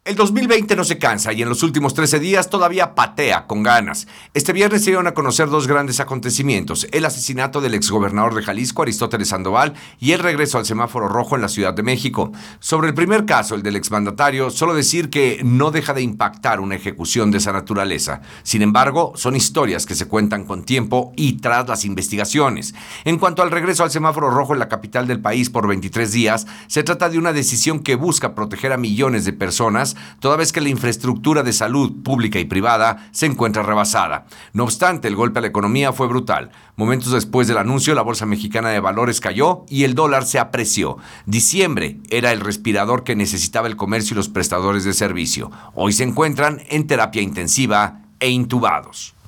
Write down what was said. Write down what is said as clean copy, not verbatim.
El 2020 no se cansa y en los últimos 13 días todavía patea con ganas. Este viernes se dieron a conocer dos grandes acontecimientos: el asesinato del exgobernador de Jalisco, Aristóteles Sandoval, y el regreso al semáforo rojo en la Ciudad de México. Sobre el primer caso, el del exmandatario, solo decir que no deja de impactar una ejecución de esa naturaleza. Sin embargo, son historias que se cuentan con tiempo y tras las investigaciones. En cuanto al regreso al semáforo rojo en la capital del país por 23 días, se trata de una decisión que busca proteger a millones de personas, toda vez que la infraestructura de salud pública y privada se encuentra rebasada. No obstante, el golpe a la economía fue brutal. Momentos después del anuncio, la Bolsa Mexicana de Valores cayó y el dólar se apreció. Diciembre era el respirador que necesitaba el comercio y los prestadores de servicio. Hoy se encuentran en terapia intensiva e intubados.